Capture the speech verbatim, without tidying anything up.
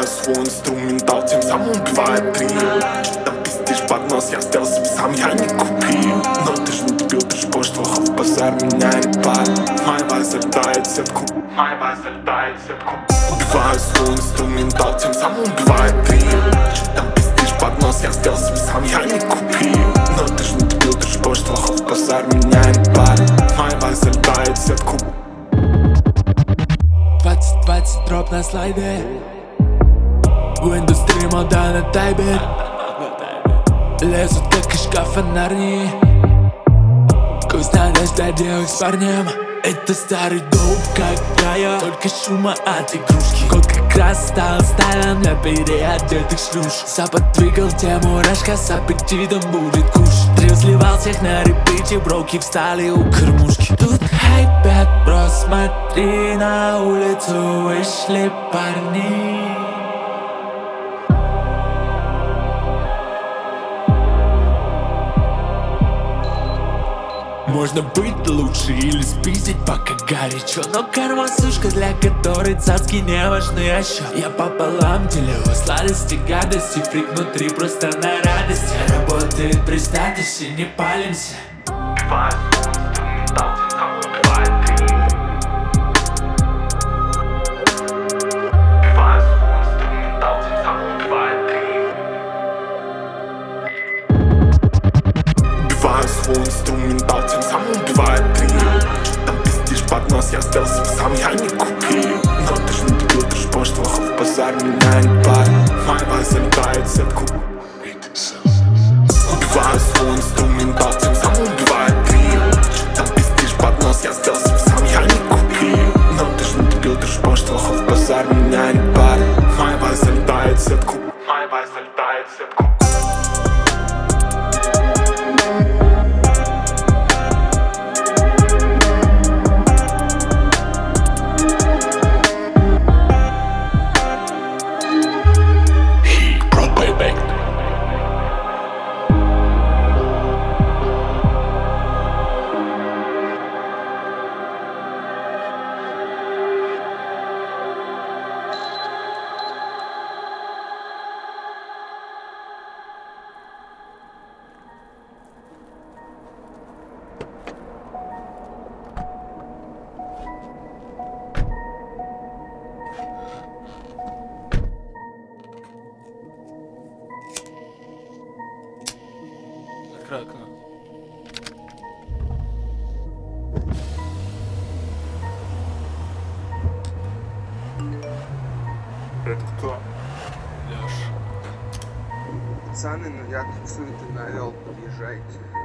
свой инструментал, тем самым убивает дрил. Там пиздишь под нос, я сделал себе сам, я не купил. Но ты ж не купил, ты ж позже плохов, базар меня не парит. Моя залетает в сетку, моя залетает в сетку. Убиваю свой инструментал, тем самым убивает дрил. Там пиздишь под нос, я сделал себе сам, я не купил. Но ты ж не купил, ты ж позже плохов, базар меня не парит. Моя залетает в сетку. двадцать двадцать дроп на слайде. В индустрии мода на тайбе. Лезут как из шкафа Нарнии. Вкусно для девок с парнем. Это старый доп, как рая, только шума от игрушки. Кот как раз стал стайлом для переодетых шлюш. Запад двигал тему, рожка с аппетитом будет куш. Дрил сливал всех на репите, броки встали у кормушки. Тут хайпят, бро, смотри, на улицу вышли парни. Можно быть лучше или спиздить пока горячо. Но карма сушка, для которой цацки не важны, а счет. Я пополам делю сладости, гадости. Фрик внутри просто на радости. Работает при статусе, не палимся. Свой инструментал, тем самым убивает дрил. Там пиздишь под нос, я сделал себе сам, я не купил. Но ты ж не купил, ты ж позже плохов, базар меня не парит. Моя залетает в сетку. Убиваю свой инструментал, тем самым убивает дрил. Там пиздишь под нос, я сделал себе сам, я не купил. Но ты ж не купил, ты ж позже плохов, базар меня не парит. Моя залетает в сетку. Моя залетает в сетку. Закрой окно. Это кто? Лёш. Пацаны, ну я тут суеты навел, подъезжайте.